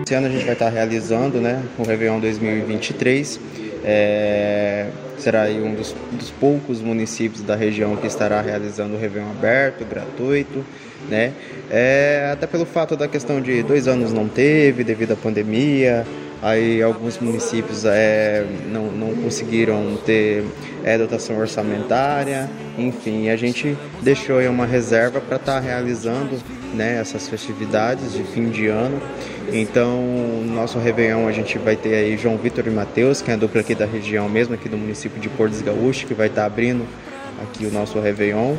Esse ano a gente vai estar realizando, né, o Réveillon 2023. Será aí um dos poucos municípios da região que estará realizando o Réveillon aberto, gratuito, né? Até pelo fato da questão de 2 anos não teve, devido à pandemia, aí alguns municípios não conseguiram ter dotação orçamentária, enfim, a gente deixou aí uma reserva para estar realizando, né, essas festividades de fim de ano. Então, no nosso Réveillon a gente vai ter aí João Vitor e Matheus, que é a dupla aqui da região mesmo, aqui do município de Porto dos Gaúchos, que vai estar abrindo aqui o nosso Réveillon.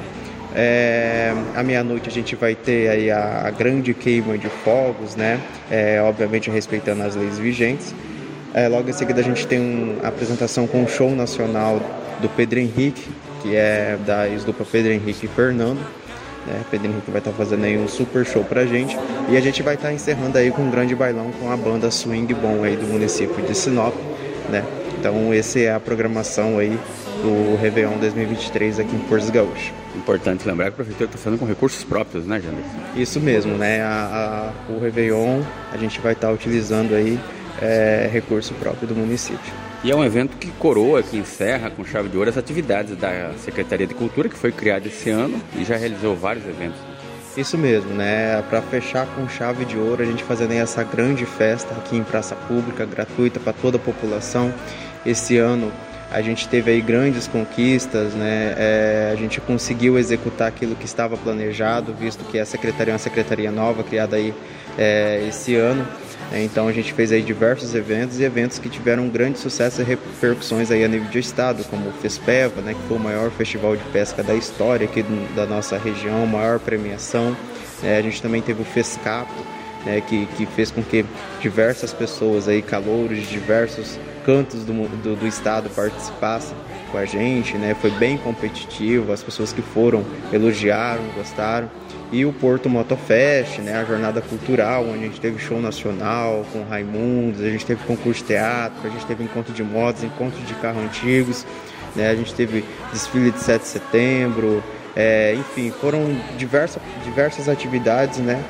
À meia-noite a gente vai ter aí a grande queima de fogos, né? Obviamente respeitando as leis vigentes. Logo em seguida a gente tem a apresentação com o show nacional do Pedro Henrique, que é da ex-dupla Pedro Henrique e Fernando. Pedro Henrique vai estar fazendo aí um super show pra gente, e a gente vai estar encerrando aí com um grande bailão com a banda Swing Bom aí do município de Sinop, né? Então essa é a programação aí do Réveillon 2023 aqui em Porto dos Gaúchos. Importante lembrar que a prefeitura está fazendo com recursos próprios, né, Janderson? Isso mesmo, né? O Réveillon a gente vai estar utilizando aí recurso próprio do município. E é um evento que coroa, que encerra com chave de ouro as atividades da Secretaria de Cultura, que foi criada esse ano e já realizou vários eventos. Isso mesmo, né? Para fechar com chave de ouro, a gente fazendo essa grande festa aqui em praça pública, gratuita para toda a população. Esse ano a gente teve aí grandes conquistas, né? A gente conseguiu executar aquilo que estava planejado, visto que a secretaria é uma secretaria nova, criada aí esse ano. Então a gente fez aí diversos eventos e eventos que tiveram um grande sucesso e repercussões aí a nível de estado, como o FESPEVA, né, que foi o maior festival de pesca da história aqui da nossa região, maior premiação. A gente também teve o FESCAPO, que fez com que diversas pessoas aí, calouros de diversos cantos do estado participassem com a gente, né? Foi bem competitivo, as pessoas que foram elogiaram, gostaram. E o Porto Motofest, né, a jornada cultural, onde a gente teve show nacional com Raimundos, a gente teve concurso de teatro, a gente teve encontro de motos, encontro de carros antigos, né, a gente teve desfile de 7 de setembro, enfim, foram diversas atividades, né,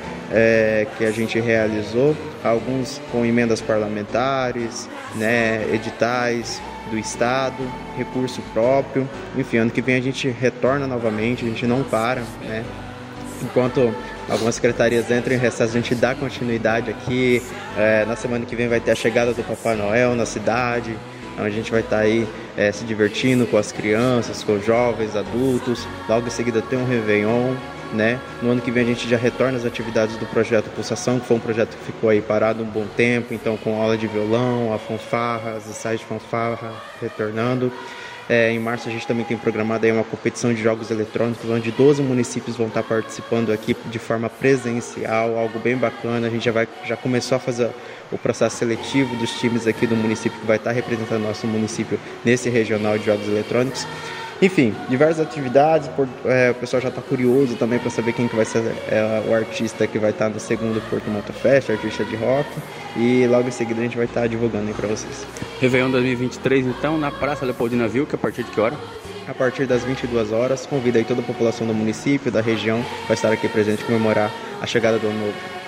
que a gente realizou, alguns com emendas parlamentares, né, editais do Estado, recurso próprio. Enfim, ano que vem a gente retorna novamente, a gente não para, né? Enquanto algumas secretarias entram em recesso, a gente dá continuidade aqui. Na semana que vem vai ter a chegada do Papai Noel na cidade, onde a gente vai estar aí se divertindo com as crianças, com os jovens, adultos. Logo em seguida tem um Réveillon, né? No ano que vem a gente já retorna às atividades do projeto Pulsação, que foi um projeto que ficou aí parado um bom tempo, então com aula de violão, a fanfarra, as ensaios de fanfarra retornando. Em março a gente também tem programado aí uma competição de jogos eletrônicos, onde 12 municípios vão estar participando aqui de forma presencial, algo bem bacana. A gente já começou a fazer o processo seletivo dos times aqui do município que vai estar representando nosso município nesse regional de jogos eletrônicos. Enfim, diversas atividades, o pessoal já está curioso também para saber quem que vai ser o artista que vai estar no segundo Porto Motofest, artista de rock, e logo em seguida a gente vai estar divulgando aí para vocês. Réveillon 2023 então, na Praça Leopoldina Wilcke, a partir de que hora? A partir das 22 horas, convido aí toda a população do município, da região, para estar aqui presente e comemorar a chegada do Ano Novo.